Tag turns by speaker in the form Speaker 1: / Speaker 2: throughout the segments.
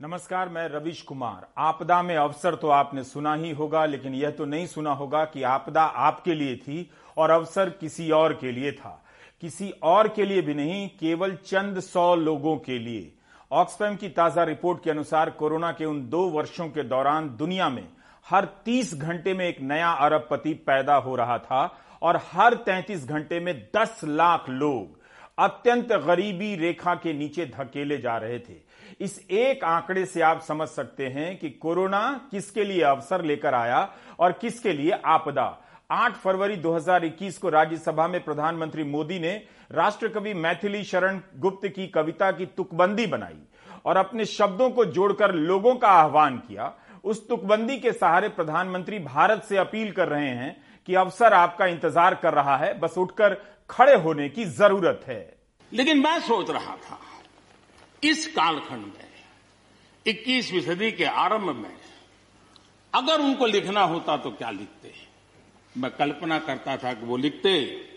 Speaker 1: नमस्कार, मैं रविश कुमार। आपदा में अवसर तो आपने सुना ही होगा, लेकिन यह तो नहीं सुना होगा कि आपदा आपके लिए थी और अवसर किसी और के लिए था। किसी और के लिए भी नहीं, केवल चंद 100 लोगों के लिए। ऑक्सफैम की ताजा रिपोर्ट के अनुसार कोरोना के उन 2 वर्षों के दौरान दुनिया में हर 30 घंटे में एक नया अरबपति पैदा हो रहा था और हर 33 घंटे में 10 लाख लोग अत्यंत गरीबी रेखा के नीचे धकेले जा रहे थे। इस एक आंकड़े से आप समझ सकते हैं कि कोरोना किसके लिए अवसर लेकर आया और किसके लिए आपदा। 8 फरवरी 2021 को राज्यसभा में प्रधानमंत्री मोदी ने राष्ट्रकवि मैथिली शरण गुप्त की कविता की तुकबंदी बनाई और अपने शब्दों को जोड़कर लोगों का आह्वान किया। उस तुकबंदी के सहारे प्रधानमंत्री भारत से अपील कर रहे हैं कि अवसर आपका इंतजार कर रहा है, बस उठकर खड़े होने की जरूरत है।
Speaker 2: लेकिन मैं सोच रहा था, इस कालखंड में 21वीं सदी के आरंभ में अगर उनको लिखना होता तो क्या लिखते। मैं कल्पना करता था कि वो लिखते,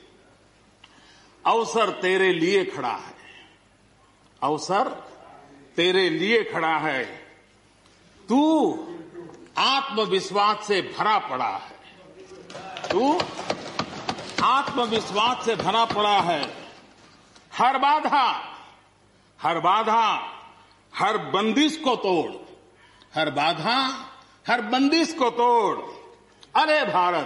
Speaker 2: अवसर तेरे लिए खड़ा है, अवसर तेरे लिए खड़ा है, तू आत्मविश्वास से भरा पड़ा है, तू आत्मविश्वास से भरा पड़ा है। हर बाधा, हर बंदिश को तोड़, हर बाधा, हर बंदिश को तोड़। अरे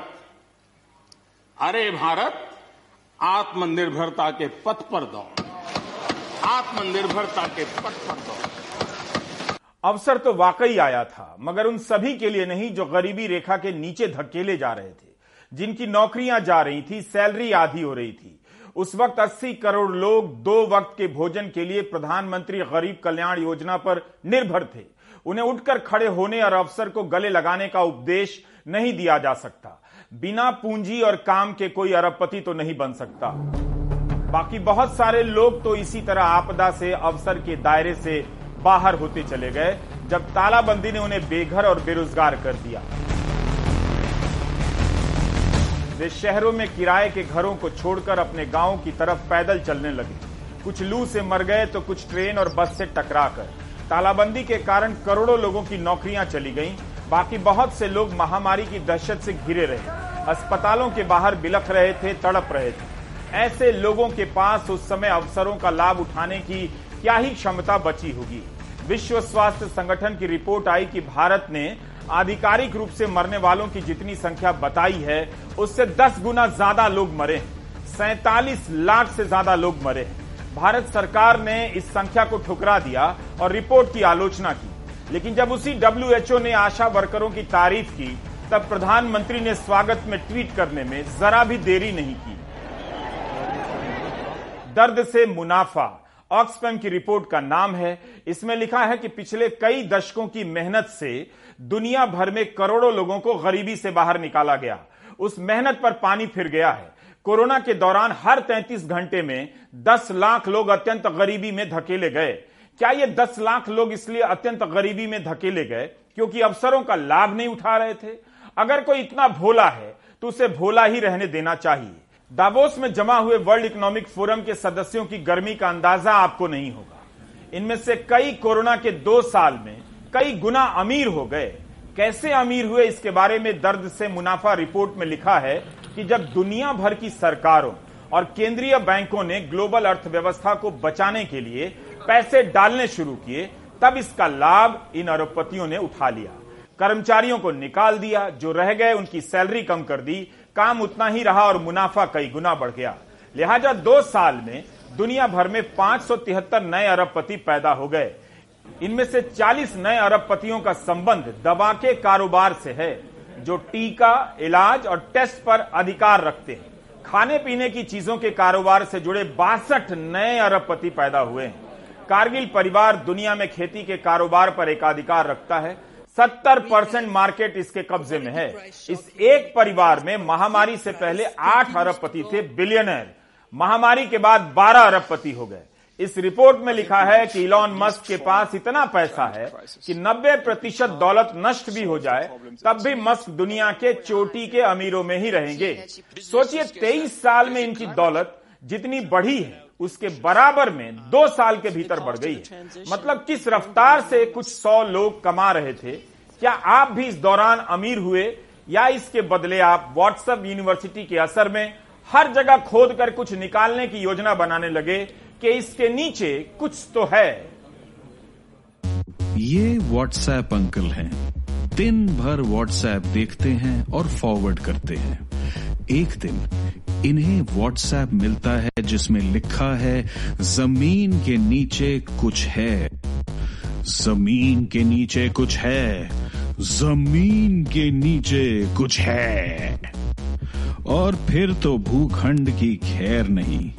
Speaker 2: भारत, आत्मनिर्भरता के पथ पर दौड़, आत्मनिर्भरता के पथ पर दौड़।
Speaker 1: अवसर तो वाकई आया था, मगर उन सभी के लिए नहीं जो गरीबी रेखा के नीचे धकेले जा रहे थे, जिनकी नौकरियां जा रही थी, सैलरी आधी हो रही थी। उस वक्त 80 करोड़ लोग 2 वक्त के भोजन के लिए प्रधानमंत्री गरीब कल्याण योजना पर निर्भर थे। उन्हें उठकर खड़े होने और अवसर को गले लगाने का उपदेश नहीं दिया जा सकता। बिना पूंजी और काम के कोई अरबपति तो नहीं बन सकता। बाकी बहुत सारे लोग तो इसी तरह आपदा से, अवसर के दायरे से बाहर होते चले गए जब तालाबंदी ने उन्हें बेघर और बेरोजगार कर दिया। वे शहरों में किराए के घरों को छोड़कर अपने गांव की तरफ पैदल चलने लगे। कुछ लू से मर गए तो कुछ ट्रेन और बस से टकराकर। तालाबंदी के कारण करोड़ों लोगों की नौकरियां चली गईं। बाकी बहुत से लोग महामारी की दहशत से घिरे रहे, अस्पतालों के बाहर बिलख रहे थे, तड़प रहे थे। ऐसे लोगों के पास उस समय अवसरों का लाभ उठाने की क्या ही क्षमता बची होगी। विश्व स्वास्थ्य संगठन की रिपोर्ट आई कि भारत ने आधिकारिक रूप से मरने वालों की जितनी संख्या बताई है, उससे 10 गुना ज्यादा लोग मरे। 47 लाख से ज्यादा लोग मरे। भारत सरकार ने इस संख्या को ठुकरा दिया और रिपोर्ट की आलोचना की। लेकिन जब उसी WHO ने आशा वर्करों की तारीफ की, तब प्रधानमंत्री ने स्वागत में ट्वीट करने में जरा भी देरी नहीं की। दर्द से मुनाफा ऑक्सफैम की रिपोर्ट का नाम है। इसमें लिखा है कि पिछले कई दशकों की मेहनत से दुनिया भर में करोड़ों लोगों को गरीबी से बाहर निकाला गया। उस मेहनत पर पानी फिर गया है। कोरोना के दौरान हर 33 घंटे में 10 लाख लोग अत्यंत गरीबी में धकेले गए। क्या ये 10 लाख लोग इसलिए अत्यंत गरीबी में धकेले गए क्योंकि अवसरों का लाभ नहीं उठा रहे थे? अगर कोई इतना भोला है तो उसे भोला ही रहने देना चाहिए। दावोस में जमा हुए वर्ल्ड इकोनॉमिक फोरम के सदस्यों की गर्मी का अंदाजा आपको नहीं होगा। इनमें से कई कोरोना के 2 साल में कई गुना अमीर हो गए। कैसे अमीर हुए, इसके बारे में दर्द से मुनाफा रिपोर्ट में लिखा है कि जब दुनिया भर की सरकारों और केंद्रीय बैंकों ने ग्लोबल अर्थव्यवस्था को बचाने के लिए पैसे डालने शुरू किए, तब इसका लाभ इन अरबपतियों ने उठा लिया। कर्मचारियों को निकाल दिया, जो रह गए उनकी सैलरी कम कर दी, काम उतना ही रहा और मुनाफा कई गुना बढ़ गया। लिहाजा 2 साल में दुनिया भर में 573 नए अरबपति पैदा हो गए। इनमें से 40 नए अरबपतियों का संबंध दवा के कारोबार से है, जो टीका, इलाज और टेस्ट पर अधिकार रखते हैं। खाने पीने की चीजों के कारोबार से जुड़े 62 नए अरबपति पैदा हुए हैं। कारगिल परिवार दुनिया में खेती के कारोबार पर एकाधिकार रखता है। 70% मार्केट इसके कब्जे में है। इस एक परिवार में महामारी से पहले 8 अरबपति थे, बिलियनर। महामारी के बाद 12 अरबपति हो गए। इस रिपोर्ट में लिखा है कि इलॉन मस्क के पास इतना पैसा है कि 90% दौलत नष्ट भी हो जाए, तब भी मस्क दुनिया के चोटी के अमीरों में ही रहेंगे। सोचिए, 23 साल में इनकी दौलत जितनी बढ़ी है, उसके बराबर में 2 साल के भीतर बढ़ गई है। मतलब किस रफ्तार से कुछ 100 लोग कमा रहे थे, क्या आप भी इस दौरान अमीर हुए, या इसके बदले आप व्हाट्सएप यूनिवर्सिटी के असर में हर जगह खोद कर कुछ निकालने की योजना बनाने लगे कि इसके नीचे कुछ तो है।
Speaker 3: ये व्हाट्सएप अंकल हैं, दिन भर व्हाट्सएप देखते हैं और फॉरवर्ड करते हैं। एक दिन इन्हें व्हाट्सएप मिलता है जिसमें लिखा है जमीन के नीचे कुछ है, जमीन के नीचे कुछ है, जमीन के नीचे कुछ है। और फिर तो भूखंड की खैर नहीं।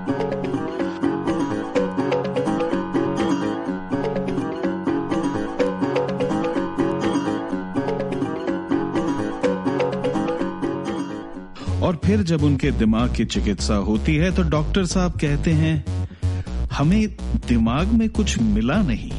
Speaker 3: और फिर जब उनके दिमाग की चिकित्सा होती है तो डॉक्टर साहब कहते हैं हमें दिमाग में कुछ मिला नहीं।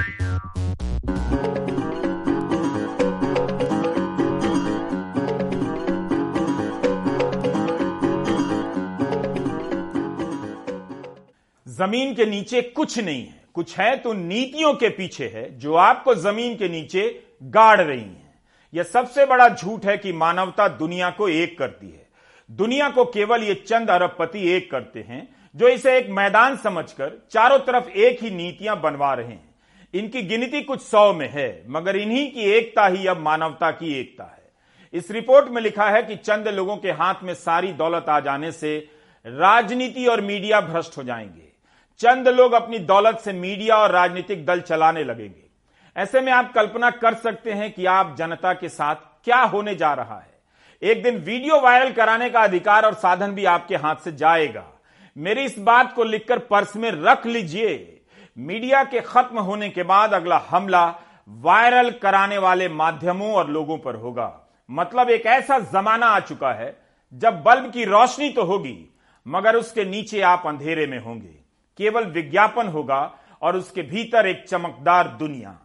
Speaker 1: जमीन के नीचे कुछ नहीं है, कुछ है तो नीतियों के पीछे है जो आपको जमीन के नीचे गाड़ रही हैं। यह सबसे बड़ा झूठ है कि मानवता दुनिया को एक करती है। दुनिया को केवल ये चंद अरबपति एक करते हैं जो इसे एक मैदान समझकर चारों तरफ एक ही नीतियां बनवा रहे हैं। इनकी गिनती कुछ 100 में है, मगर इन्हीं की एकता ही अब मानवता की एकता है। इस रिपोर्ट में लिखा है कि चंद लोगों के हाथ में सारी दौलत आ जाने से राजनीति और मीडिया भ्रष्ट हो जाएंगे। चंद लोग अपनी दौलत से मीडिया और राजनीतिक दल चलाने लगेंगे। ऐसे में आप कल्पना कर सकते हैं कि आप जनता के साथ क्या होने जा रहा है। एक दिन वीडियो वायरल कराने का अधिकार और साधन भी आपके हाथ से जाएगा। मेरी इस बात को लिखकर पर्स में रख लीजिए। मीडिया के खत्म होने के बाद अगला हमला वायरल कराने वाले माध्यमों और लोगों पर होगा। मतलब एक ऐसा जमाना आ चुका है जब बल्ब की रोशनी तो होगी, मगर उसके नीचे आप अंधेरे में होंगे। केवल विज्ञापन होगा और उसके भीतर एक चमकदार दुनिया।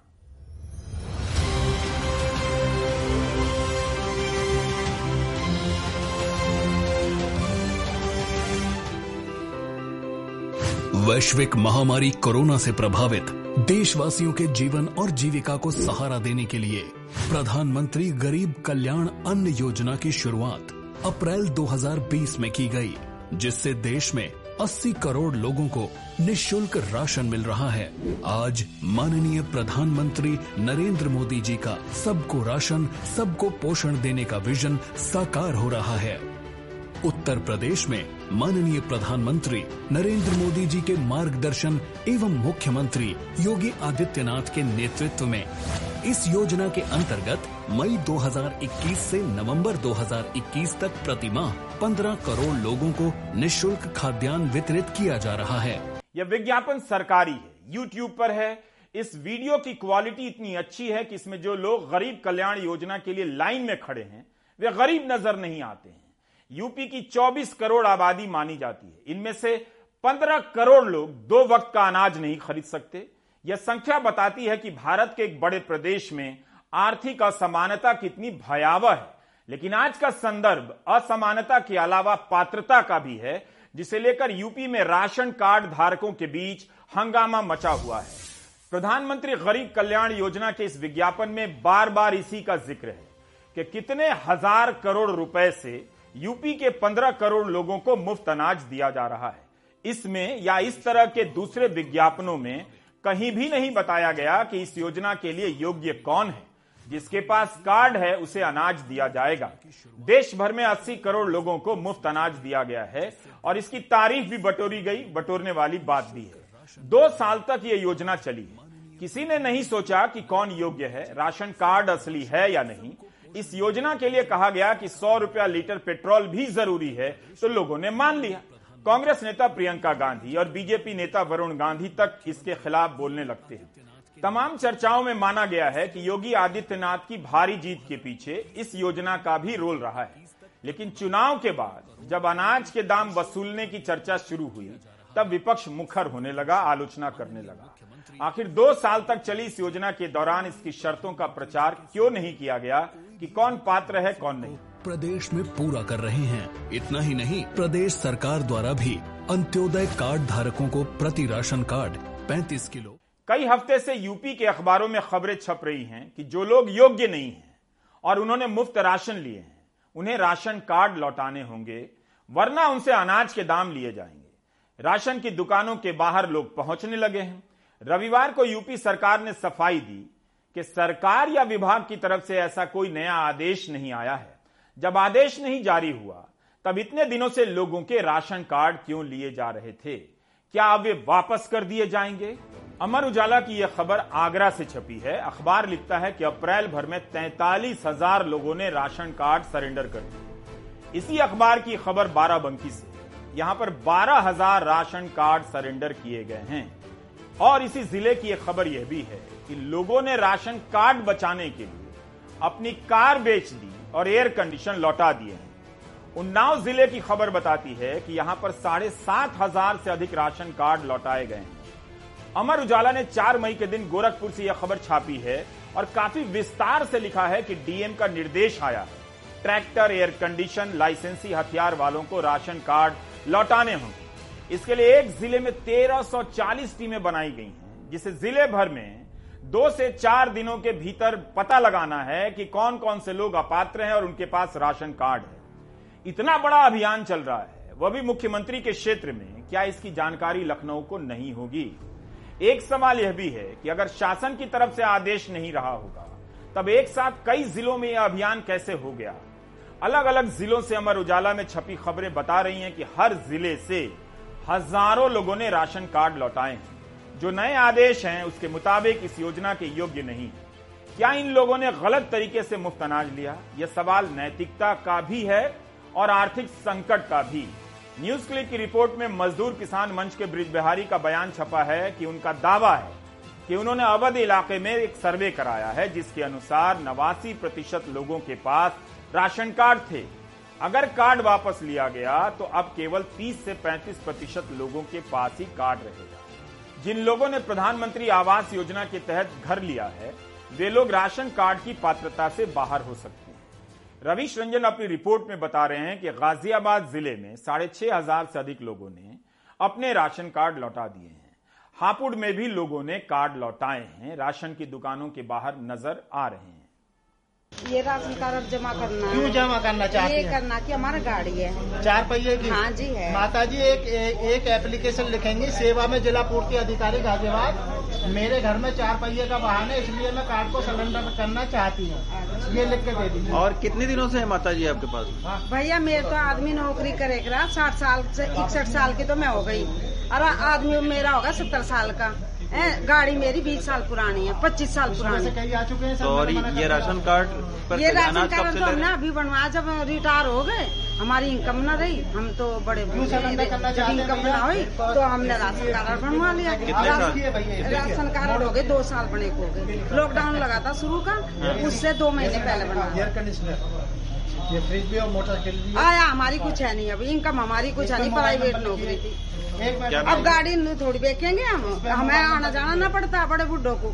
Speaker 4: वैश्विक महामारी कोरोना से प्रभावित देशवासियों के जीवन और जीविका को सहारा देने के लिए प्रधानमंत्री गरीब कल्याण अन्न योजना की शुरुआत अप्रैल 2020 में की गई, जिससे देश में 80 करोड़ लोगों को निःशुल्क राशन मिल रहा है। आज माननीय प्रधानमंत्री नरेंद्र मोदी जी का सबको राशन, सबको पोषण देने का विजन साकार हो रहा है। उत्तर प्रदेश में माननीय प्रधानमंत्री नरेंद्र मोदी जी के मार्गदर्शन एवं मुख्यमंत्री योगी आदित्यनाथ के नेतृत्व में इस योजना के अंतर्गत मई 2021 से नवंबर 2021 तक प्रतिमाह 15 करोड़ लोगों को निःशुल्क खाद्यान्न वितरित किया जा रहा है।
Speaker 1: यह विज्ञापन सरकारी है, YouTube पर है। इस वीडियो की क्वालिटी इतनी अच्छी है कि इसमें जो लोग गरीब कल्याण योजना के लिए लाइन में खड़े हैं वे गरीब नजर नहीं आते हैं। यूपी की 24 करोड़ आबादी मानी जाती है। इनमें से 15 करोड़ लोग 2 वक्त का अनाज नहीं खरीद सकते। यह संख्या बताती है कि भारत के एक बड़े प्रदेश में आर्थिक असमानता कितनी भयावह है। लेकिन आज का संदर्भ असमानता के अलावा पात्रता का भी है, जिसे लेकर यूपी में राशन कार्ड धारकों के बीच हंगामा मचा हुआ है। प्रधानमंत्री गरीब कल्याण योजना के इस विज्ञापन में बार बार इसी का जिक्र है कि कितने हजार करोड़ रुपए से यूपी के 15 करोड़ लोगों को मुफ्त अनाज दिया जा रहा है। इसमें या इस तरह के दूसरे विज्ञापनों में कहीं भी नहीं बताया गया कि इस योजना के लिए योग्य कौन है। जिसके पास कार्ड है उसे अनाज दिया जाएगा। देश भर में 80 करोड़ लोगों को मुफ्त अनाज दिया गया है और इसकी तारीफ भी बटोरी गई। बटोरने वाली बात भी है। 2 साल तक ये योजना चली है। किसी ने नहीं सोचा कि कौन योग्य है, राशन कार्ड असली है या नहीं। इस योजना के लिए कहा गया कि 100 रुपया लीटर पेट्रोल भी जरूरी है, तो लोगों ने मान लिया। कांग्रेस नेता प्रियंका गांधी और बीजेपी नेता वरुण गांधी तक इसके खिलाफ बोलने लगते हैं। तमाम चर्चाओं में माना गया है कि योगी आदित्यनाथ की भारी जीत के पीछे इस योजना का भी रोल रहा है। लेकिन चुनाव के बाद जब अनाज के दाम वसूलने की चर्चा शुरू हुई, तब विपक्ष मुखर होने लगा, आलोचना करने लगा। आखिर 2 साल तक चली इस योजना के दौरान इसकी शर्तों का प्रचार क्यों नहीं किया गया कि कौन पात्र है कौन नहीं।
Speaker 4: प्रदेश में पूरा कर रहे हैं। इतना ही नहीं, प्रदेश सरकार द्वारा भी अंत्योदय कार्ड धारकों को प्रति राशन कार्ड 35 किलो।
Speaker 1: कई हफ्ते से यूपी के अखबारों में खबरें छप रही हैं कि जो लोग योग्य नहीं हैं और उन्होंने मुफ्त राशन लिए हैं, उन्हें राशन कार्ड लौटाने होंगे, वरना उनसे अनाज के दाम लिए जाएंगे। राशन की दुकानों के बाहर लोग पहुंचने लगे हैं। रविवार को यूपी सरकार ने सफाई दी कि सरकार या विभाग की तरफ से ऐसा कोई नया आदेश नहीं आया है। जब आदेश नहीं जारी हुआ तब इतने दिनों से लोगों के राशन कार्ड क्यों लिए जा रहे थे? क्या अब वे वापस कर दिए जाएंगे? अमर उजाला की यह खबर आगरा से छपी है। अखबार लिखता है कि अप्रैल भर में 43,000 लोगों ने राशन कार्ड सरेंडर कर दिए। इसी अखबार की खबर बाराबंकी से, यहां पर 12,000 राशन कार्ड सरेंडर किए गए हैं। और इसी जिले की एक खबर यह भी है कि लोगों ने राशन कार्ड बचाने के लिए अपनी कार बेच दी और एयर कंडीशन लौटा दिए हैं। उन्नाव जिले की खबर बताती है कि यहां पर 7,500 से अधिक राशन कार्ड लौटाए गए हैं। अमर उजाला ने 4 मई के दिन गोरखपुर से यह खबर छापी है और काफी विस्तार से लिखा है कि डीएम का निर्देश आया है, ट्रैक्टर, एयर कंडीशन, लाइसेंसी हथियार वालों को राशन कार्ड लौटाने होंगे। इसके लिए एक जिले में 1340 टीमें बनाई गई हैं, जिसे जिले भर में 2 से 4 दिनों के भीतर पता लगाना है कि कौन कौन से लोग अपात्र हैं और उनके पास राशन कार्ड है। इतना बड़ा अभियान चल रहा है, वह भी मुख्यमंत्री के क्षेत्र में। क्या इसकी जानकारी लखनऊ को नहीं होगी? एक सवाल यह भी है कि अगर शासन की तरफ से आदेश नहीं रहा होगा तब एक साथ कई जिलों में यह अभियान कैसे हो गया? अलग अलग जिलों से अमर उजाला में छपी खबरें बता रही हैं कि हर जिले से हजारों लोगों ने राशन कार्ड लौटाए हैं जो नए आदेश हैं उसके मुताबिक इस योजना के योग्य नहीं। क्या इन लोगों ने गलत तरीके से मुफ्त अनाज लिया? यह सवाल नैतिकता का भी है और आर्थिक संकट का भी। न्यूज क्लिक की रिपोर्ट में मजदूर किसान मंच के ब्रिज बिहारी का बयान छपा है कि उनका दावा है कि उन्होंने अवध इलाके में एक सर्वे कराया है जिसके अनुसार 89% लोगों के पास राशन कार्ड थे। अगर कार्ड वापस लिया गया तो अब केवल 30 से 35% लोगों के पास ही कार्ड रहेगा। जिन लोगों ने प्रधानमंत्री आवास योजना के तहत घर लिया है वे लोग राशन कार्ड की पात्रता से बाहर हो सकते हैं। रवीश रंजन अपनी रिपोर्ट में बता रहे हैं कि गाजियाबाद जिले में 6,500 से अधिक लोगों ने अपने राशन कार्ड लौटा दिए हैं। हापुड़ में भी लोगों ने कार्ड लौटाए हैं, राशन की दुकानों के बाहर नजर आ रहे हैं।
Speaker 5: ये राशन कार्ड जमा करना है।
Speaker 6: क्यों जमा करना चाहते हैं?
Speaker 5: ये करना कि हमारा गाड़ी है
Speaker 6: 4 पहिए की।
Speaker 5: हाँ जी है।
Speaker 6: माता जी एक एप्लीकेशन लिखेंगे, सेवा में जिला पूर्ति अधिकारी गाजियाबाद, मेरे घर में 4 पहिए का वाहन है इसलिए मैं कार्ड को सरेंडर करना चाहती हूँ, ये लिख के दे दीजिए।
Speaker 7: और कितने दिनों से है माता जी आपके पास?
Speaker 5: भैया मेरे तो आदमी नौकरी करेगा 60 साल से 61 साल की तो मैं हो गई और आदमी मेरा होगा 70 साल का। गाड़ी मेरी 20 साल पुरानी है, 25 साल पुरानी है।
Speaker 6: कई आ चुके हैं।
Speaker 7: तो और ये राशन कार्ड पर
Speaker 5: ये राशन कार्ड तो हमने अभी बनवाया जब रिटायर हो गए, हमारी इनकम न रही, हम तो बड़े इनकम ना हुई तो हमने राशन कार्ड बनवा लिया। राशन कार्ड हो गए 2 साल बने को हो गए। लॉकडाउन लगा था शुरू का, उससे 2 महीने पहले बनवाया।
Speaker 6: ये फ्रिज भी और मोटर भी
Speaker 5: आया, हमारी कुछ है नहीं अभी, इनकम हमारी कुछ है नहीं, प्राइवेट नौकरी थी। अब गाड़ी थोड़ी बेचेंगे हमें आना जाना ना पड़ता बड़े बुड्ढों को।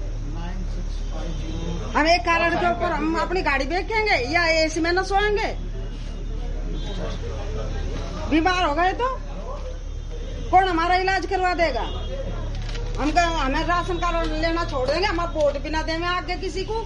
Speaker 5: हम एक कारण के ऊपर हम अपनी गाड़ी बेचेंगे या एसी में न सोएंगे? बीमार हो गए तो कौन हमारा इलाज करवा देगा? हमें राशन कार्ड लेना छोड़ देंगे, हम वोट भी ना देंगे आगे किसी को।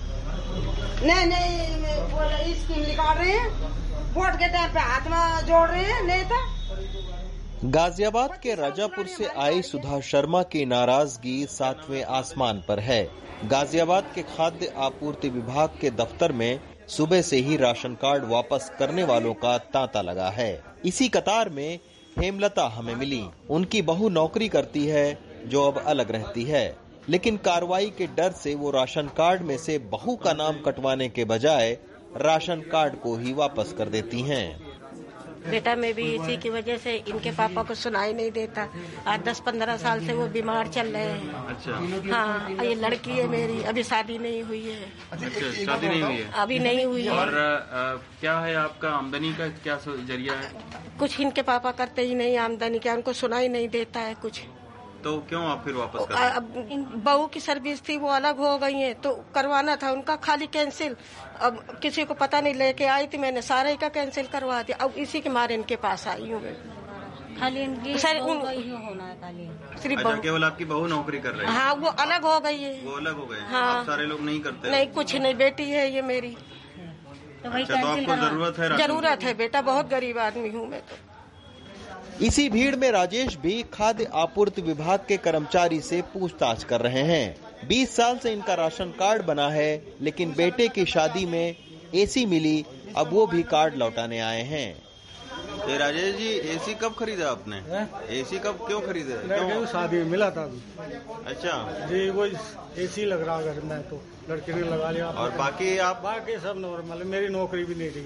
Speaker 5: नहीं स्कीम निकाल रहे हैं, वोट के टाइम पे हाथ में जोड़ रहे हैं नेता।
Speaker 8: गाजियाबाद के राजापुर से आई सुधा शर्मा की नाराजगी 7वें आसमान पर है। गाजियाबाद के खाद्य आपूर्ति विभाग के दफ्तर में सुबह से ही राशन कार्ड वापस करने वालों का तांता लगा है। इसी कतार में हेमलता हमें मिली। उनकी बहू नौकरी करती है जो अब अलग रहती है, लेकिन कार्रवाई के डर से वो राशन कार्ड में से बहू का नाम कटवाने के बजाय राशन कार्ड को ही वापस कर देती हैं।
Speaker 9: बेटा मैं भी इसी की वजह से इनके पापा को सुनाई नहीं देता। आज 10-15 साल से वो बीमार चल रहे हैं।
Speaker 7: अच्छा।
Speaker 9: हाँ, ये लड़की है मेरी, अभी शादी नहीं हुई है।
Speaker 7: अच्छा, शादी नहीं हुई है?
Speaker 9: अभी नहीं हुई है।
Speaker 7: और क्या है आपका आमदनी का क्या जरिया है?
Speaker 9: कुछ इनके पापा करते ही नहीं आमदनी क्या, उनको सुनाई नहीं देता है कुछ।
Speaker 7: तो क्यों आप फिर वापस कर?
Speaker 9: अब बहू की सर्विस थी वो अलग हो गई है तो करवाना था उनका खाली कैंसिल। अब किसी को पता नहीं, लेके आई थी मैंने सारे का कैंसिल करवा दिया। अब इसी के मारे इनके पास आई हूँ। खाली इनकी सर होना है खाली सिर्फ
Speaker 10: अच्छा, केवल आपकी बहू नौकरी कर रही है?
Speaker 9: हाँ, वो अलग हो गई है।
Speaker 10: वो अलग हो गए?
Speaker 9: हाँ,
Speaker 10: आप सारे लोग नहीं करते?
Speaker 9: नहीं, कुछ नहीं, बेटी है ये मेरी।
Speaker 10: तो आपको जरूरत है?
Speaker 9: जरूरत है बेटा, बहुत गरीब आदमी हूँ मैं तो।
Speaker 8: इसी भीड़ में राजेश भी खाद्य आपूर्ति विभाग के कर्मचारी से पूछताछ कर रहे हैं। 20 साल से इनका राशन कार्ड बना है, लेकिन बेटे की शादी में एसी मिली, अब वो भी कार्ड लौटाने आए हैं।
Speaker 10: तो राजेश जी, एसी कब खरीदा आपने? एसी कब क्यों खरीदे?
Speaker 11: क्यों? शादी में मिला था।
Speaker 10: अच्छा
Speaker 11: जी, वो एसी लग रहा घर में तो लड़के ने लगा लिया।
Speaker 10: और बाकी आप?
Speaker 11: बाकी सब नॉर्मल है, मेरी नौकरी भी नहीं रही,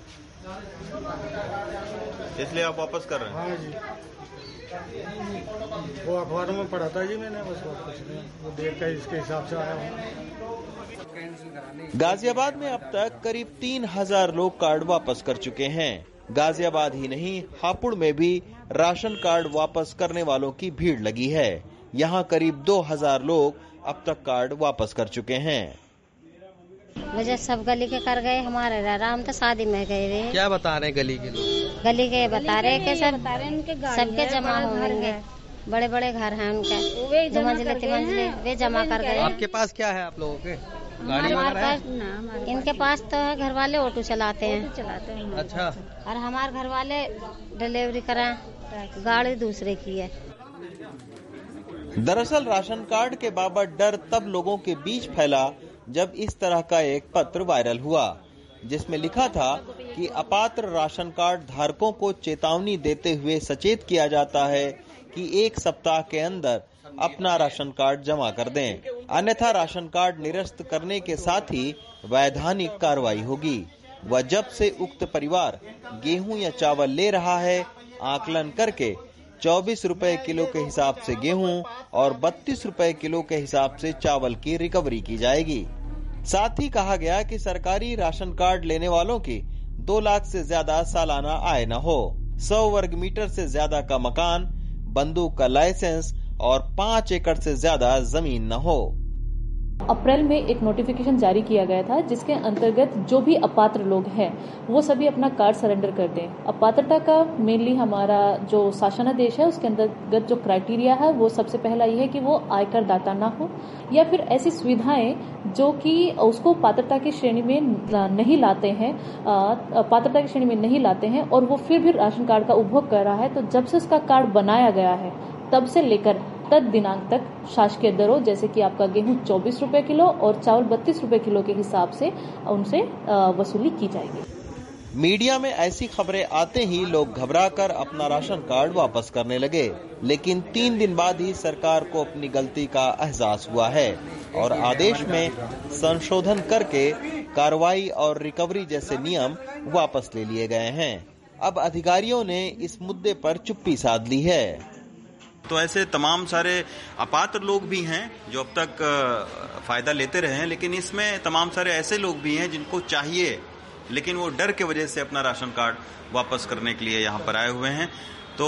Speaker 10: इसलिए आप वापस कर रहे हैं?
Speaker 11: हाँ जी, वो अखबार में पढ़ा था जी मैंने, बस कुछ नहीं, वो देख कर इसके हिसाब से आया हूँ।
Speaker 8: गाजियाबाद में अब तक करीब 3000 लोग कार्ड वापस कर चुके हैं। गाजियाबाद ही नहीं, हापुड़ में भी राशन कार्ड वापस करने वालों की भीड़ लगी है। यहाँ करीब 2000 लोग अब तक कार्ड वापस कर चुके हैं।
Speaker 12: वजह सब गली के कर गए, हमारे हम तो शादी में गए थे।
Speaker 13: क्या बता रहे हैं गली के लोग?
Speaker 12: गली के बता रहे कि सबके जमा होंगे, बड़े बड़े घर हैं उनके, 2 मंजिले 3 मंजिले, वे जमा कर गए।
Speaker 13: आपके पास क्या है? आप लोगों के
Speaker 12: हमारे पास, इनके पास तो है, घर वाले ऑटो चलाते हैं।
Speaker 13: अच्छा।
Speaker 12: और हमारे घर वाले डिलीवरी कराएं, गाड़ी दूसरे की है।
Speaker 8: दरअसल राशन कार्ड के बाबत डर तब लोगों के बीच फैला जब इस तरह का एक पत्र वायरल हुआ, जिसमें लिखा था कि अपात्र राशन कार्ड धारकों को चेतावनी देते हुए सचेत किया जाता है कि 1 सप्ताह के अंदर अपना राशन कार्ड जमा कर दें, अन्यथा राशन कार्ड निरस्त करने के साथ ही वैधानिक कार्रवाई होगी। वह जब से उक्त परिवार गेहूं या चावल ले रहा है, आकलन करके 24 रुपए किलो के हिसाब से गेहूं और 32 रुपए किलो के हिसाब से चावल की रिकवरी की जाएगी। साथ ही कहा गया कि सरकारी राशन कार्ड लेने वालों की 2 लाख से ज्यादा सालाना आय न हो, 100 वर्ग मीटर से ज्यादा का मकान, बंदूक का लाइसेंस और 5 एकड़ से ज्यादा जमीन न हो।
Speaker 14: अप्रैल में एक नोटिफिकेशन जारी किया गया था, जिसके अंतर्गत जो भी अपात्र लोग हैं वो सभी अपना कार्ड सरेंडर कर दें। अपात्रता का मेनली हमारा जो शासनादेश है उसके अंतर्गत जो क्राइटेरिया है वो सबसे पहला ये है कि वो आयकर दाता ना हो, या फिर ऐसी सुविधाएं जो कि उसको पात्रता की श्रेणी में नहीं लाते हैं, पात्रता की श्रेणी में नहीं लाते हैं और वो फिर भी राशन कार्ड का उपभोग कर रहा है। तो जब से उसका कार्ड बनाया गया है तब से लेकर तद दिनांक तक शासकीय दरों, जैसे कि आपका गेहूं 24 रुपए किलो और चावल 32 रुपए किलो के हिसाब से उनसे वसूली की जाएगी।
Speaker 8: मीडिया में ऐसी खबरें आते ही लोग घबराकर अपना राशन कार्ड वापस करने लगे, लेकिन 3 दिन बाद ही सरकार को अपनी गलती का एहसास हुआ है और आदेश में संशोधन करके कार्रवाई और रिकवरी जैसे नियम वापस ले लिए गए हैं। अब अधिकारियों ने इस मुद्दे पर चुप्पी साध ली है।
Speaker 10: तो ऐसे तमाम सारे अपात्र लोग भी हैं जो अब तक फायदा लेते रहे हैं, लेकिन इसमें तमाम सारे ऐसे लोग भी हैं जिनको चाहिए, लेकिन वो डर के वजह से अपना राशन कार्ड वापस करने के लिए यहाँ पर आए हुए हैं। तो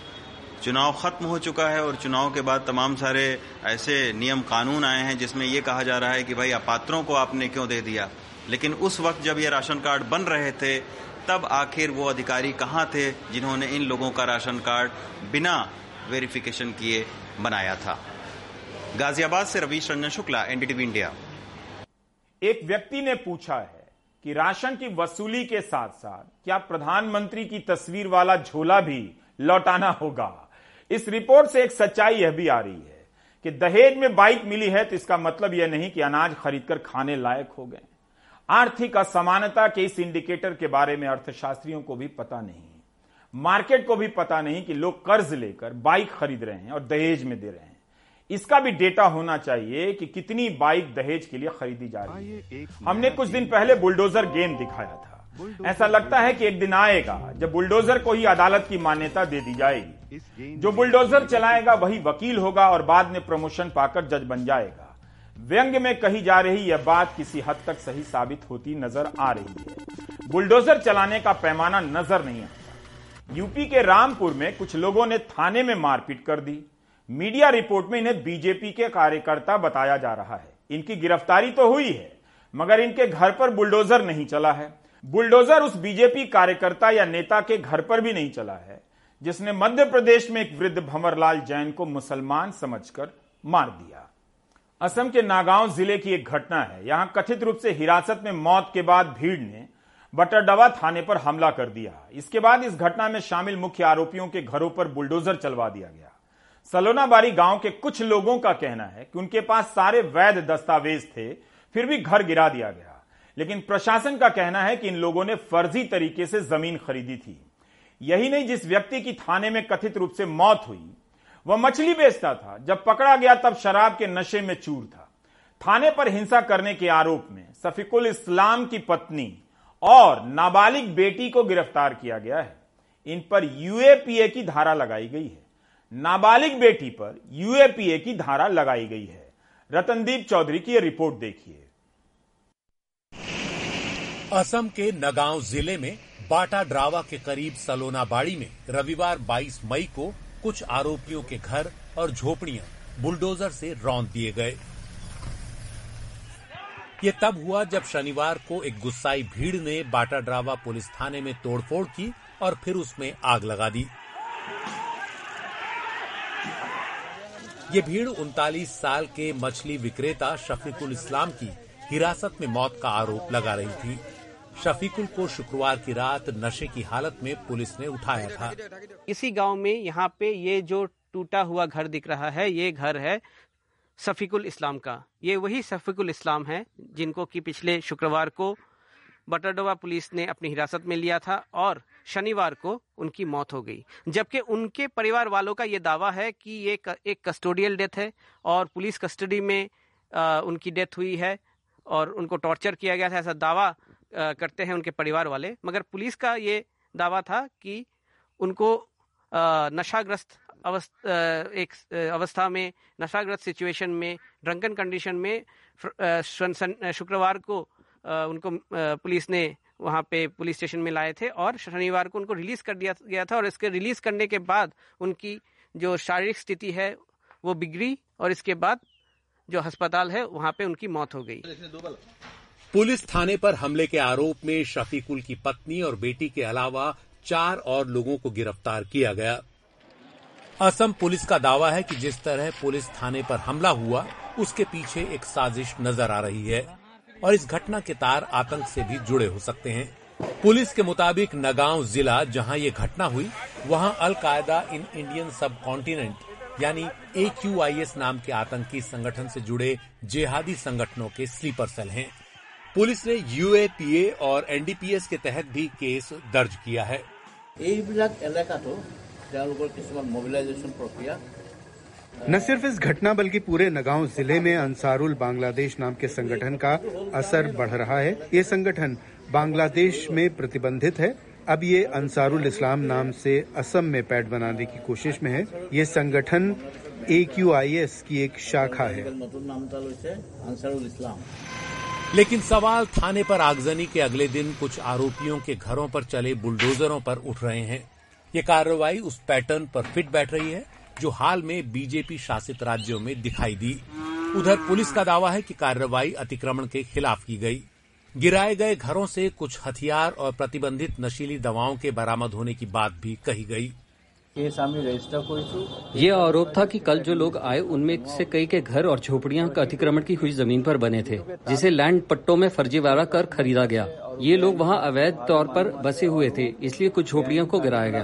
Speaker 10: चुनाव खत्म हो चुका है और चुनाव के बाद तमाम सारे ऐसे नियम कानून आए हैं जिसमें ये कहा जा रहा है कि भाई अपात्रों को आपने क्यों दे दिया, लेकिन उस वक्त जब ये राशन कार्ड बन रहे थे तब आखिर वो अधिकारी कहाँ थे जिन्होंने इन लोगों का राशन कार्ड बिना वेरिफिकेशन किए बनाया था। गाजियाबाद से रवीश रंजन शुक्ला, एनडीटीवी इंडिया।
Speaker 1: एक व्यक्ति ने पूछा है कि राशन की वसूली के साथ साथ क्या प्रधानमंत्री की तस्वीर वाला झोला भी लौटाना होगा। इस रिपोर्ट से एक सच्चाई यह भी आ रही है कि दहेज में बाइक मिली है तो इसका मतलब यह नहीं कि अनाज खरीदकर खाने लायक हो गए। आर्थिक असमानता के इस इंडिकेटर के बारे में अर्थशास्त्रियों को भी पता नहीं, मार्केट को भी पता नहीं कि लोग कर्ज लेकर बाइक खरीद रहे हैं और दहेज में दे रहे हैं। इसका भी डेटा होना चाहिए कि कितनी बाइक दहेज के लिए खरीदी जा रही है। हमने कुछ दिन पहले बुलडोजर गेम दिखाया था। ऐसा लगता है कि एक दिन आएगा जब बुलडोजर को ही अदालत की मान्यता दे दी जाएगी। जो बुलडोजर चलाएगा वही वकील होगा और बाद में प्रमोशन पाकर जज बन जाएगा। व्यंग्य में कही जा रही यह बात किसी हद तक सही साबित होती नजर आ रही है। बुलडोजर चलाने का पैमाना नजर नहीं आता। यूपी के रामपुर में कुछ लोगों ने थाने में मारपीट कर दी। मीडिया रिपोर्ट में इन्हें बीजेपी के कार्यकर्ता बताया जा रहा है। इनकी गिरफ्तारी तो हुई है मगर इनके घर पर बुलडोजर नहीं चला है। बुलडोजर उस बीजेपी कार्यकर्ता या नेता के घर पर भी नहीं चला है जिसने मध्य प्रदेश में एक वृद्ध भंवरलाल जैन को मुसलमान समझकर मार दिया। असम के नागांव जिले की एक घटना है। यहां कथित रूप से हिरासत में मौत के बाद भीड़ ने बटरडवा थाने पर हमला कर दिया। इसके बाद इस घटना में शामिल मुख्य आरोपियों के घरों पर बुलडोजर चलवा दिया गया। सलोनाबारी गांव के कुछ लोगों का कहना है कि उनके पास सारे वैध दस्तावेज थे, फिर भी घर गिरा दिया गया। लेकिन प्रशासन का कहना है कि इन लोगों ने फर्जी तरीके से जमीन खरीदी थी। यही नहीं, जिस व्यक्ति की थाने में कथित रूप से मौत हुई वह मछली बेचता था। जब पकड़ा गया तब शराब के नशे में चूर था। थाने पर हिंसा करने के आरोप में शफीकुल इस्लाम की पत्नी और नाबालिग बेटी को गिरफ्तार किया गया है। इन पर यूएपीए की धारा लगाई गई है। नाबालिग बेटी पर यूएपीए की धारा लगाई गई है। रतनदीप चौधरी की यह रिपोर्ट देखिए।
Speaker 15: असम के नगांव जिले में बाटाड्रावा के करीब सलोनाबाड़ी में रविवार 22 मई को कुछ आरोपियों के घर और झोपड़ियां बुलडोजर से रौंद दिए गए। ये तब हुआ जब शनिवार को एक गुस्साई भीड़ ने बाटाड्रावा पुलिस थाने में तोड़फोड़ की और फिर उसमें आग लगा दी। ये भीड़ 39 साल के मछली विक्रेता शफीकुल इस्लाम की हिरासत में मौत का आरोप लगा रही थी। शफीकुल को शुक्रवार की रात नशे की हालत में पुलिस ने उठाया था।
Speaker 16: इसी गांव में यहाँ पे ये जो टूटा हुआ घर दिख रहा है, ये घर है शफीकुल इस्लाम का। ये वही शफीकुल इस्लाम है जिनको कि पिछले शुक्रवार को बटरडवा पुलिस ने अपनी हिरासत में लिया था और शनिवार को उनकी मौत हो गई। जबकि उनके परिवार वालों का ये दावा है कि ये एक कस्टोडियल डेथ है और पुलिस कस्टडी में उनकी डेथ हुई है और उनको टॉर्चर किया गया था, ऐसा दावा करते हैं उनके परिवार वाले। मगर पुलिस का ये दावा था कि उनको नशाग्रस्त अवस्था में, नशाग्रस्त सिचुएशन में, ड्रंकन कंडीशन में शुक्रवार को उनको पुलिस ने वहां पे पुलिस स्टेशन में लाए थे और शनिवार को उनको रिलीज कर दिया गया था। और इसके रिलीज करने के बाद उनकी जो शारीरिक स्थिति है वो बिगड़ी और इसके बाद जो अस्पताल है वहां पे उनकी मौत हो गई।
Speaker 15: पुलिस थाने पर हमले के आरोप में शफीकुल की पत्नी और बेटी के अलावा 4 और लोगों को गिरफ्तार किया गया। असम पुलिस का दावा है कि जिस तरह पुलिस थाने पर हमला हुआ उसके पीछे एक साजिश नजर आ रही है और इस घटना के तार आतंक से भी जुड़े हो सकते हैं। पुलिस के मुताबिक नगांव जिला जहां ये घटना हुई वहां al Qaeda in Indian subcontinent यानी AQIS नाम के आतंकी संगठन से जुड़े जिहादी संगठनों के स्लीपर सेल हैं। पुलिस ने UAPA और NDPS के तहत भी केस दर्ज किया है।
Speaker 17: न सिर्फ इस घटना बल्कि पूरे नगांव जिले में अंसारुल बांग्लादेश नाम के संगठन का असर बढ़ रहा है। ये संगठन बांग्लादेश में प्रतिबंधित है। अब ये अंसारुल इस्लाम नाम से असम में पैठ बनाने की कोशिश में है। ये संगठन AQIS की एक शाखा है।
Speaker 15: लेकिन सवाल थाने पर आगजनी के अगले दिन कुछ आरोपियों के घरों पर चले बुलडोजरों पर उठ रहे हैं। ये कार्रवाई उस पैटर्न पर फिट बैठ रही है जो हाल में बीजेपी शासित राज्यों में दिखाई दी। उधर पुलिस का दावा है कि कार्रवाई अतिक्रमण के खिलाफ की गई। गिराए गए घरों से कुछ हथियार और प्रतिबंधित नशीली दवाओं के बरामद होने की बात भी कही गई।
Speaker 18: ये आरोप था कि कल जो लोग आए उनमें से कई के घर और झोपड़ियां अतिक्रमण की हुई जमीन पर बने थे, जिसे लैंड पट्टों में फर्जीवाड़ा कर खरीदा गया। ये लोग वहां अवैध तौर पर बसे हुए थे, इसलिए कुछ झोपड़ियों को गिराया गया।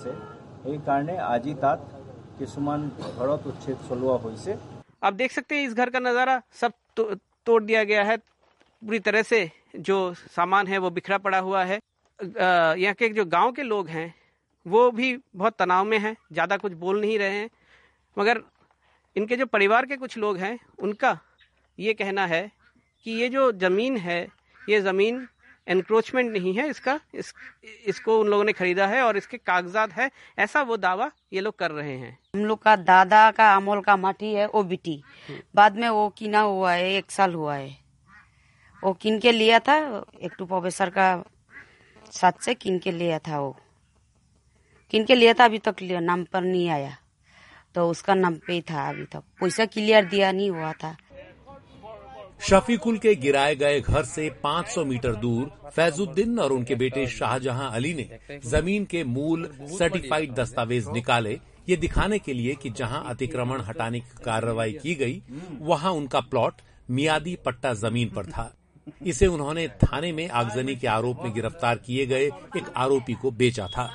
Speaker 16: आप देख सकते हैं इस घर का नजारा, सब तोड़ दिया गया है पूरी तरह से। जो सामान है वो बिखरा पड़ा हुआ है। यहाँ के जो गांव के लोग हैं वो भी बहुत तनाव में हैं, ज़्यादा कुछ बोल नहीं रहे हैं। मगर इनके जो परिवार के कुछ लोग हैं उनका ये कहना है कि ये जो ज़मीन है ये ज़मीन एनक्रोचमेंट नहीं है, इसको उन लोगों ने खरीदा है और इसके कागजात है, ऐसा वो दावा ये लोग कर रहे हैं।
Speaker 5: हम लोग का दादा का अमोल का माटी है वो बिटी, बाद में वो किना हुआ है, 1 साल हुआ है। वो किन के लिया था, एक टू प्रोफेसर का साथ से किन के लिया था। वो किन के लिया था, अभी तक नाम पर नहीं आया, तो उसका नाम पे ही था। अभी तक पैसा क्लियर दिया नहीं हुआ था।
Speaker 15: शफीकुल के गिराए गए घर से 500 मीटर दूर फैजुद्दीन और उनके बेटे शाहजहां अली ने जमीन के मूल सर्टिफाइड दस्तावेज निकाले, ये दिखाने के लिए कि जहां अतिक्रमण हटाने की कार्रवाई की गई वहां उनका प्लॉट मियादी पट्टा जमीन पर था। इसे उन्होंने थाने में आगजनी के आरोप में गिरफ्तार किए गए एक आरोपी को बेचा था।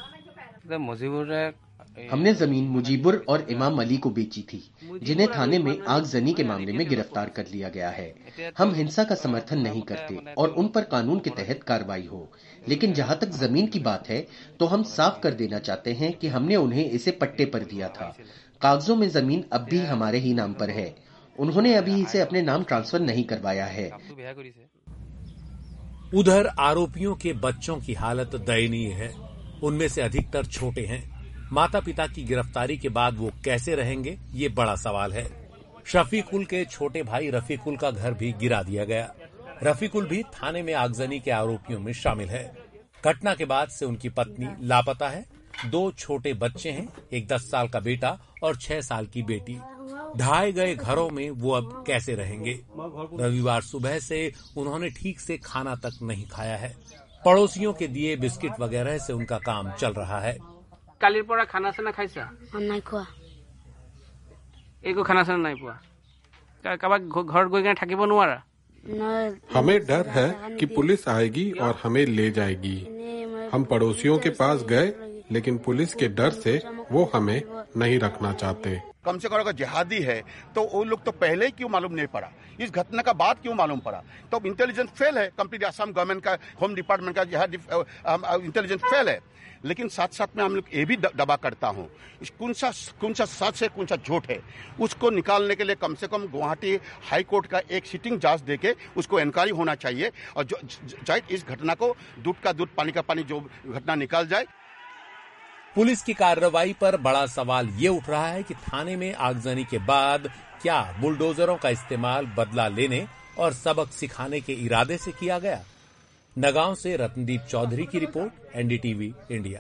Speaker 19: हमने जमीन मुजीबुर और इमाम अली को बेची थी, जिन्हें थाने में आगजनी के मामले में गिरफ्तार कर लिया गया है। हम हिंसा का समर्थन नहीं करते और उन पर कानून के तहत कार्रवाई हो, लेकिन जहां तक जमीन की बात है तो हम साफ कर देना चाहते हैं कि हमने उन्हें इसे पट्टे पर दिया था। कागजों में जमीन अब भी हमारे ही नाम पर है। उन्होंने अभी इसे अपने नाम ट्रांसफर नहीं करवाया है।
Speaker 15: उधर आरोपियों के बच्चों की हालत दयनीय है। उनमें से अधिकतर छोटे हैं। माता पिता की गिरफ्तारी के बाद वो कैसे रहेंगे, ये बड़ा सवाल है। शफीकुल के छोटे भाई रफीकुल का घर भी गिरा दिया गया। रफीकुल भी थाने में आगजनी के आरोपियों में शामिल है। घटना के बाद से उनकी पत्नी लापता है। 2 छोटे बच्चे हैं, एक 10 साल का बेटा और 6 साल की बेटी। ढाए गए घरों में वो अब कैसे रहेंगे? रविवार सुबह से उन्होंने ठीक से खाना तक नहीं खाया है। पड़ोसियों के दिए बिस्किट वगैरह से उनका काम चल रहा है।
Speaker 16: कालिर पड़ा खाना से ना खाइसा
Speaker 12: नहीं खुआ
Speaker 16: एको खाना से नहीं पुआ कबा घर गोई गए ठाकी बनवारा।
Speaker 20: हमें डर है कि पुलिस आएगी और हमें ले जाएगी। हम पड़ोसियों के पास गए, लेकिन पुलिस के डर से वो हमें नहीं रखना चाहते।
Speaker 21: कम से कम अगर जिहादी है तो वो लोग तो पहले ही क्यों मालूम नहीं पड़ा, इस घटना का बाद क्यों मालूम पड़ा? तो इंटेलिजेंस फेल है, कंप्लीट असम गवर्नमेंट का, होम डिपार्टमेंट का इंटेलिजेंस फेल है। लेकिन साथ साथ में हम लोग ये भी दबा करता हूँ, कौन सा सच है कौन सा झूठ है, उसको निकालने के लिए कम से कम गुवाहाटी हाई कोर्ट का एक सिटिंग जज देके उसको इंक्वायरी होना चाहिए और जो इस घटना को दूध का दूध पानी का पानी जो घटना निकाल जाए।
Speaker 15: पुलिस की कार्रवाई पर बड़ा सवाल ये उठ रहा है कि थाने में आगजनी के बाद क्या बुलडोजरों का इस्तेमाल बदला लेने और सबक सिखाने के इरादे से किया गया? नगांव से रत्नदीप चौधरी की रिपोर्ट, एनडीटीवी इंडिया।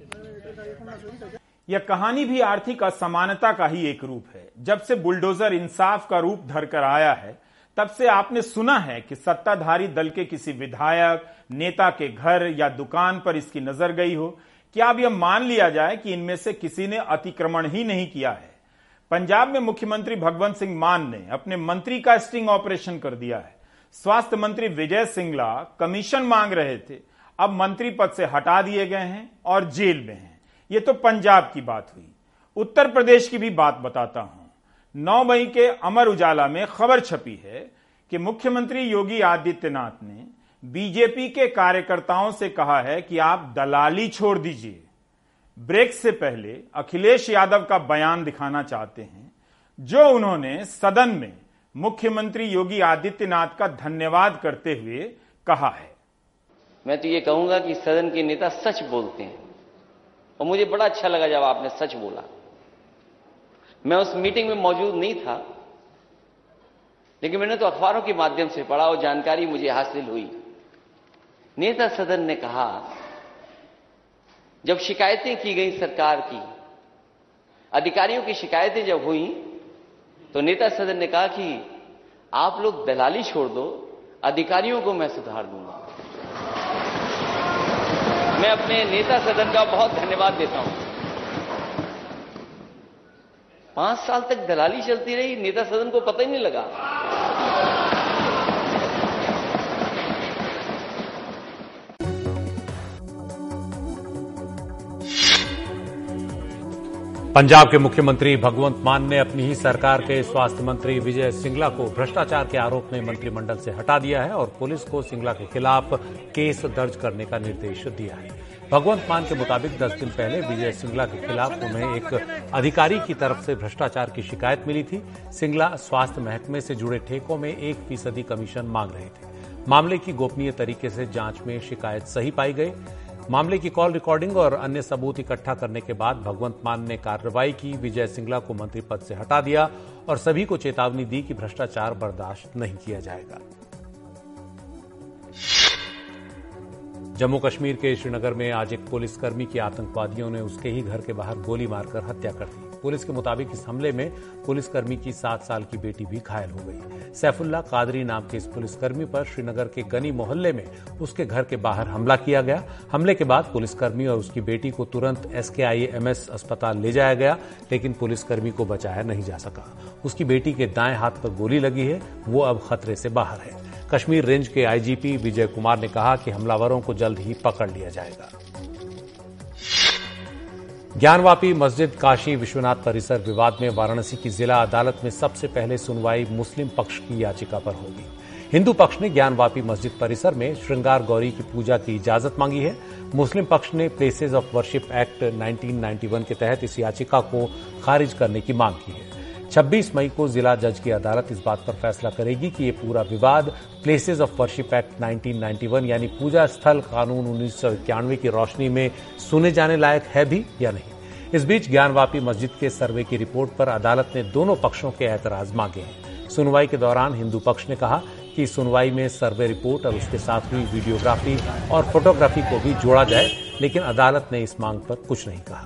Speaker 1: यह कहानी भी आर्थिक असमानता का ही एक रूप है। जब से बुलडोजर इंसाफ का रूप धरकर आया है, तब से आपने सुना है कि सत्ताधारी दल के किसी विधायक, नेता के घर या दुकान पर इसकी नजर गई हो। क्या अब यह मान लिया जाए कि इनमें से किसी ने अतिक्रमण ही नहीं किया है? पंजाब में मुख्यमंत्री भगवंत सिंह मान ने अपने मंत्री का स्टिंग ऑपरेशन कर दिया है। स्वास्थ्य मंत्री विजय सिंगला कमीशन मांग रहे थे, अब मंत्री पद से हटा दिए गए हैं और जेल में हैं। ये तो पंजाब की बात हुई। उत्तर प्रदेश की भी बात बताता हूं। 9 मई के अमर उजाला में खबर छपी है कि मुख्यमंत्री योगी आदित्यनाथ ने बीजेपी के कार्यकर्ताओं से कहा है कि आप दलाली छोड़ दीजिए। ब्रेक से पहले अखिलेश यादव का बयान दिखाना चाहते हैं, जो उन्होंने सदन में मुख्यमंत्री योगी आदित्यनाथ का धन्यवाद करते हुए कहा है।
Speaker 22: मैं तो ये कहूंगा कि सदन के नेता सच बोलते हैं और मुझे बड़ा अच्छा लगा जब आपने सच बोला। मैं उस मीटिंग में मौजूद नहीं था, लेकिन मैंने तो अखबारों के माध्यम से पढ़ा और जानकारी मुझे हासिल हुई। नेता सदन ने कहा, जब शिकायतें की गई सरकार की, अधिकारियों की शिकायतें जब हुई, तो नेता सदन ने कहा कि आप लोग दलाली छोड़ दो, अधिकारियों को मैं सुधार दूंगा। मैं अपने नेता सदन का बहुत धन्यवाद देता हूं। 5 साल तक दलाली चलती रही, नेता सदन को पता ही नहीं लगा।
Speaker 15: पंजाब के मुख्यमंत्री भगवंत मान ने अपनी ही सरकार के स्वास्थ्य मंत्री विजय सिंगला को भ्रष्टाचार के आरोप में मंत्रिमंडल से हटा दिया है और पुलिस को सिंगला के खिलाफ केस दर्ज करने का निर्देश दिया है। भगवंत मान के मुताबिक 10 दिन पहले विजय सिंगला के खिलाफ उन्हें एक अधिकारी की तरफ से भ्रष्टाचार की शिकायत मिली थी। सिंगला स्वास्थ्य महकमे से जुड़े ठेकों में 1% कमीशन मांग रहे थे। मामले की गोपनीय तरीके से जांच में शिकायत सही पाई गई। मामले की कॉल रिकॉर्डिंग और अन्य सबूत इकट्ठा करने के बाद भगवंत मान ने कार्रवाई की, विजय सिंगला को मंत्री पद से हटा दिया और सभी को चेतावनी दी कि भ्रष्टाचार बर्दाश्त नहीं किया जाएगा। जम्मू कश्मीर के श्रीनगर में आज एक पुलिसकर्मी की आतंकवादियों ने उसके ही घर के बाहर गोली मारकर हत्या कर दी। पुलिस के मुताबिक इस हमले में पुलिसकर्मी की 7 साल की बेटी भी घायल हो गई। सैफुल्ला कादरी नाम के इस पुलिसकर्मी पर श्रीनगर के गनी मोहल्ले में उसके घर के बाहर हमला किया गया। हमले के बाद पुलिसकर्मी और उसकी बेटी को तुरंत SKIMS अस्पताल ले जाया गया, लेकिन पुलिसकर्मी को बचाया नहीं जा सका। उसकी बेटी के दाएं हाथ पर गोली लगी है, वो अब खतरे से बाहर है। कश्मीर रेंज के IGP विजय कुमार ने कहा कि हमलावरों को जल्द ही पकड़ लिया जाएगा। ज्ञानवापी मस्जिद काशी विश्वनाथ परिसर विवाद में वाराणसी की जिला अदालत में सबसे पहले सुनवाई मुस्लिम पक्ष की याचिका पर होगी। हिंदू पक्ष ने ज्ञानवापी मस्जिद परिसर में श्रृंगार गौरी की पूजा की इजाजत मांगी है। मुस्लिम पक्ष ने प्लेसेस ऑफ वर्शिप एक्ट 1991 के तहत इस याचिका को खारिज करने की मांग की है। 26 मई को जिला जज की अदालत इस बात पर फैसला करेगी कि ये पूरा विवाद प्लेसेस ऑफ वर्शिप एक्ट 1991 यानी पूजा स्थल कानून 1991 की रोशनी में सुने जाने लायक है भी या नहीं। इस बीच ज्ञानवापी मस्जिद के सर्वे की रिपोर्ट पर अदालत ने दोनों पक्षों के एतराज मांगे हैं। सुनवाई के दौरान हिंदू पक्ष ने कहा कि सुनवाई में सर्वे रिपोर्ट और उसके साथ हुई वीडियोग्राफी और फोटोग्राफी को भी जोड़ा जाए, लेकिन अदालत ने इस मांग पर कुछ नहीं कहा।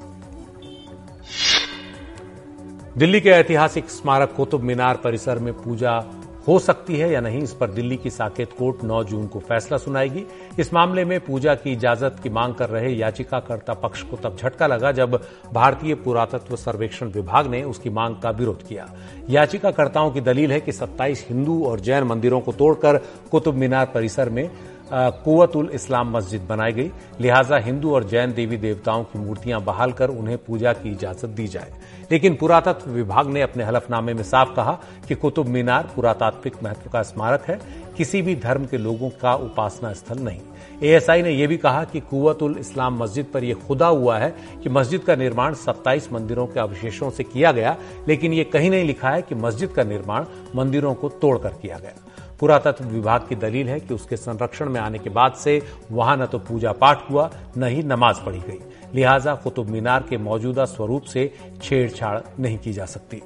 Speaker 15: दिल्ली के ऐतिहासिक स्मारक कुतुब मीनार परिसर में पूजा हो सकती है या नहीं, इस पर दिल्ली की साकेत कोर्ट 9 जून को फैसला सुनाएगी। इस मामले में पूजा की इजाजत की मांग कर रहे याचिकाकर्ता पक्ष को तब झटका लगा जब भारतीय पुरातत्व सर्वेक्षण विभाग ने उसकी मांग का विरोध किया। याचिकाकर्ताओं की दलील है कि 27 हिंदू और जैन मंदिरों को तोड़कर कुतुब मीनार परिसर में कुव्वतुल इस्लाम मस्जिद बनाई गई, लिहाजा हिंदू और जैन देवी देवताओं की मूर्तियां बहाल कर उन्हें पूजा की इजाजत दी जाए। लेकिन पुरातत्व विभाग ने अपने हलफनामे में साफ कहा कि कुतुब मीनार पुरातात्विक महत्व का स्मारक है, किसी भी धर्म के लोगों का उपासना स्थल नहीं। ASI ने यह भी कहा कि कुव्वतुल इस्लाम मस्जिद पर यह खुदा हुआ है कि मस्जिद का निर्माण 27 मंदिरों के अवशेषों से किया गया, लेकिन यह कहीं नहीं लिखा है कि मस्जिद का निर्माण मंदिरों को तोड़कर किया गया। पुरातत्व विभाग की दलील है कि उसके संरक्षण में आने के बाद से वहां न तो पूजा पाठ हुआ, न ही नमाज पढ़ी गई, लिहाजा कुतुब मीनार के मौजूदा स्वरूप से छेड़छाड़ नहीं की जा सकती।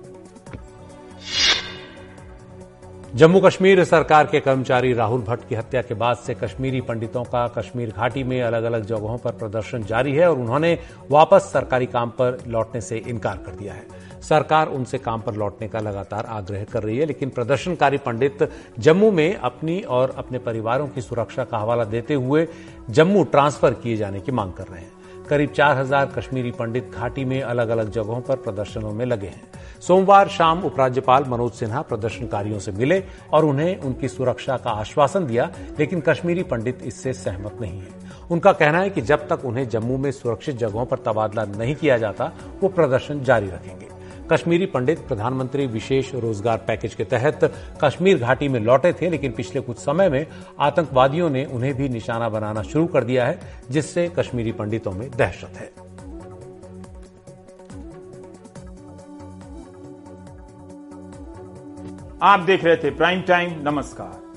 Speaker 15: जम्मू कश्मीर सरकार के कर्मचारी राहुल भट्ट की हत्या के बाद से कश्मीरी पंडितों का कश्मीर घाटी में अलग अलग जगहों पर प्रदर्शन जारी है और उन्होंने वापस सरकारी काम पर लौटने से इनकार कर दिया है। सरकार उनसे काम पर लौटने का लगातार आग्रह कर रही है, लेकिन प्रदर्शनकारी पंडित जम्मू में अपनी और अपने परिवारों की सुरक्षा का हवाला देते हुए जम्मू ट्रांसफर किए जाने की मांग कर रहे हैं। करीब 4000 कश्मीरी पंडित घाटी में अलग अलग जगहों पर प्रदर्शनों में लगे हैं। सोमवार शाम उपराज्यपाल मनोज सिन्हा प्रदर्शनकारियों से मिले और उन्हें उनकी सुरक्षा का आश्वासन दिया, लेकिन कश्मीरी पंडित इससे सहमत नहीं है। उनका कहना है कि जब तक उन्हें जम्मू में सुरक्षित जगहों पर तबादला नहीं किया जाता, वो प्रदर्शन जारी रखेंगे। कश्मीरी पंडित प्रधानमंत्री विशेष रोजगार पैकेज के तहत कश्मीर घाटी में लौटे थे, लेकिन पिछले कुछ समय में आतंकवादियों ने उन्हें भी निशाना बनाना शुरू कर दिया है, जिससे कश्मीरी पंडितों में दहशत है।
Speaker 1: आप देख रहे थे प्राइम टाइम। नमस्कार।